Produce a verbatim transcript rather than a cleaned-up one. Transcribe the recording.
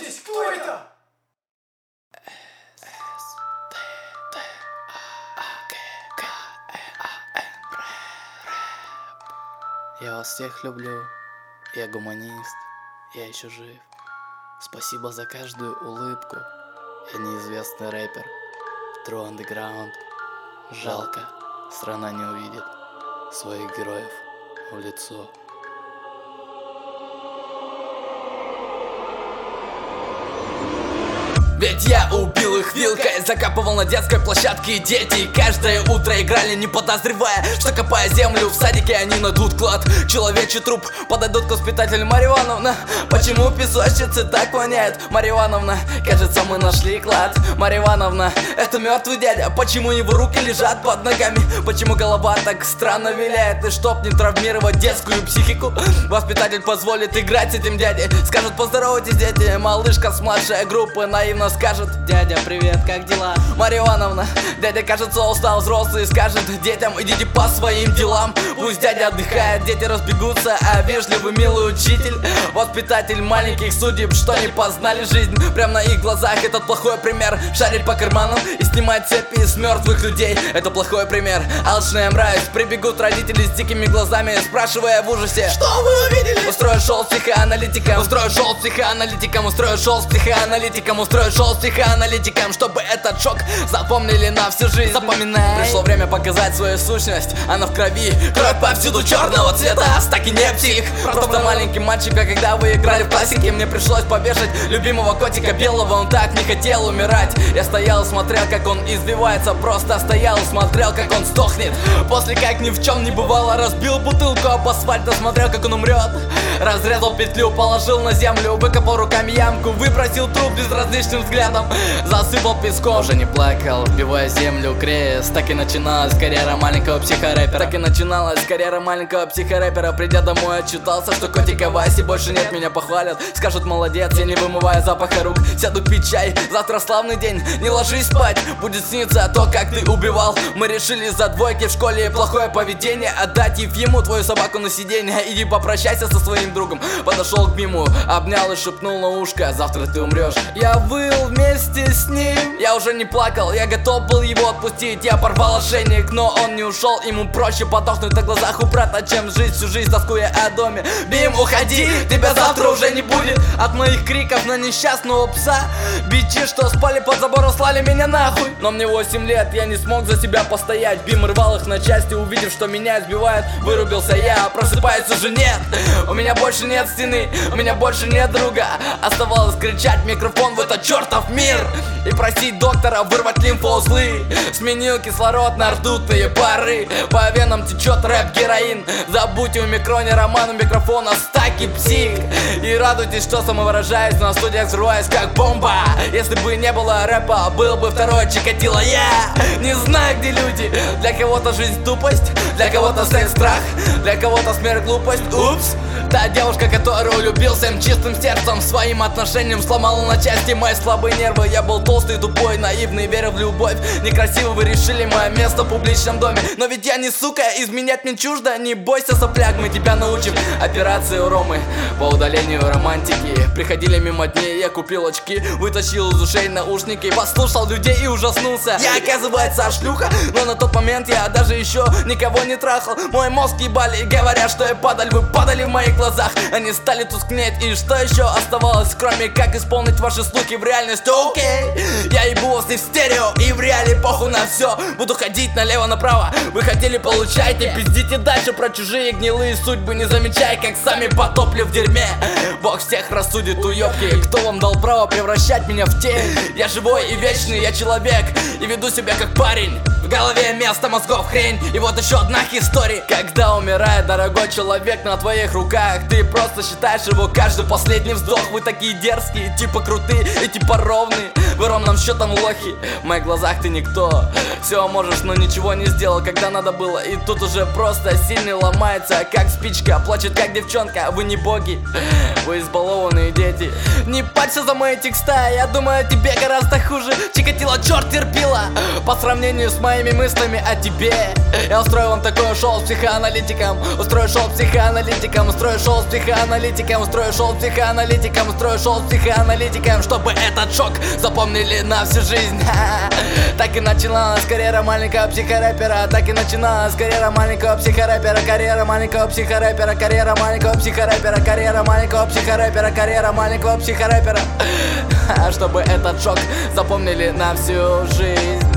здесь? Кто это? Я вас всех люблю, я гуманист, я еще жив. Спасибо за каждую улыбку. Я неизвестный рэпер, True Underground. Жалко, страна не увидит своих героев в лицо. Ведь я убил их вилкой, закапывал на детской площадке, и дети каждое утро играли, не подозревая, что, копая землю в садике, они найдут клад. Человечий труп, подойдут к воспитателю. Марья Ивановна, почему песочницы так воняют? Марья Ивановна, кажется, мы нашли клад. Марья Ивановна, это мертвый дядя, почему его руки лежат под ногами? Почему голова так странно виляет? И чтоб не травмировать детскую психику, воспитатель позволит играть с этим дядей. Скажет: поздоровайтесь, дети. Малышка с младшей группы наивно скажет: дядя, привет, как дела? Марья Ивановна, дядя, кажется, устал, взрослый, скажет детям: идите по своим делам. Пусть дядя отдыхает, дети разбегутся, а вежливый милый учитель, воспитатель маленьких судеб, что не познали жизнь, прямо на их глазах этот плохой пример. Шарить по карманам и снимать цепи с мертвых людей, это плохой пример. Алчная мразь, прибегут родители с дикими глазами, спрашивая в ужасе: что вы увидели? Устрою шоу с психоаналитиком, устрою шоу с психоаналитиком, устрою шоу с психоаналитиком, устрою шоу с психоаналитиком, чтобы этот шок запомнили на всю жизнь. Запоминай, пришло время показать свою сущность, она в крови, кровь повсюду черного цвета. Так и не псих, просто маленький мальчик, а когда вы играли в классике, мне пришлось повешать любимого котика белого, он так не хотел умирать. Я стоял и смотрел, как он избивается, просто стоял и смотрел, как он сдохнет. После, как ни в чем не бывало, разбил бутылку об асфальт, смотрел, как он умрет. Разрезал петлю, положил на землю, выкопал руками ямку, выбросил труп безразличным взглядом, засыпал песком. Уже не плакал, вбивая землю крест. Так и начиналась карьера маленького психорэпера. Так и начиналась карьера маленького психорэпера. Придя домой, отчитался, что котика Васи больше нет, меня похвалят, скажут: молодец, я не вымывая запаха рук. Сяду пить чай, завтра славный день, не ложись спать, будет сниться то, как ты убивал. Мы решили за двойки в школе и плохое поведение отдать Ефиму твою собаку на сиденье. Иди попрощайся со своим другом. Подошел к миму, обнял и шепнул на ушко: завтра ты умрешь. Я выл вместе с ним. Я уже не плакал, я готов был его отпустить. Я порвал ошейник, но он не ушел. Ему проще подохнуть на глазах у брата, чем жить всю жизнь, тоскуя о доме. Бим, уходи, тебя завтра уже не будет. От моих криков на несчастного пса бичи, что спали под забором, слали меня нахуй. Но мне восемь лет, я не смог за себя постоять. Бим рвал их на части, увидев, что меня избивают. Вырубился я, просыпаюсь уже нет. У меня больше нет стены, у меня больше нет друга. Оставалось кричать в микрофон в этот чертов мир и просить доктора вырвать лимфоузлы. Сменил кислород на ртутные пары, по венам течет рэп-героин. Забудьте у микроне роман у микрофона стаки псих. И радуйтесь, что самовыражаюсь, но на студиях взрываюсь как бомба. Если бы не было рэпа, был бы второй Чикатило. Я не знаю, где люди. Для кого-то жизнь тупость, для кого-то секс страх, для кого-то смерть глупость. Упс. Та девушка, которую любил всем чистым сердцем, своим отношением сломала на части мои слабые нервы. Я был толстый, тупой, наивный, верил в любовь. Некрасиво вы решили мое место в публичном доме, но ведь я не сука, изменять мне чуждо. Не бойся, сопляк, мы тебя научим. Операции у Ромы по удалению романтики. Приходили мимо дней, я купил очки, вытащил из ушей наушники, послушал людей и ужаснулся. Я, оказывается, шлюха, но на тот момент я даже еще никого не трахал. Мой мозг ебали, говорят, что я падаль. Вы падали в моих глазах, они стали тускнеть. И что еще оставалось, кроме как исполнить ваши слухи в реальность? Окей, я ебу вас и в стерео, и в реале похуй на все. Буду ходить налево-направо, вы хотели, получайте. Пиздите дальше про чужие гнилые судьбы, не замечая, как сами потопли в дерьме. Бог всех рассудит, уёбки. Кто вам дал право превращать меня в тень? Я живой и вечный, я человек, и веду себя как парень. В голове место мозгов хрень. И вот еще одна история. Когда умирает дорогой человек на твоих руках, ты просто считаешь его каждый последний вздох. Вы такие дерзкие, типа крутые и типа ровные. Вы ровным счетом лохи, в моих глазах ты никто. Все можешь, но ничего не сделал, когда надо было. И тут уже просто сильный ломается, как спичка, плачет как девчонка. Вы не боги, вы избалованные дети. Не парься за мои текста, я думаю, тебе гораздо хуже. Чикатило, черт терпила, по сравнению с моими моими мыслями о тебе. Я устрою вам такое шоу с психоаналитиком. Устрою шоу с психоаналитиком. Устрою шоу с психоаналитиком. Устрою шоу с психоаналитиком. Устрою шоу с психоаналитиком. Чтобы этот шок запомнили на всю жизнь. Так и начиналась карьера маленького психорэпера. Так и начиналась карьера маленького психорэпера. Карьера маленького психорэпера. Карьера маленького психорэпера. Карьера маленького психорэпера. Карьера маленького психорэпера. Чтобы этот шок запомнили на всю жизнь.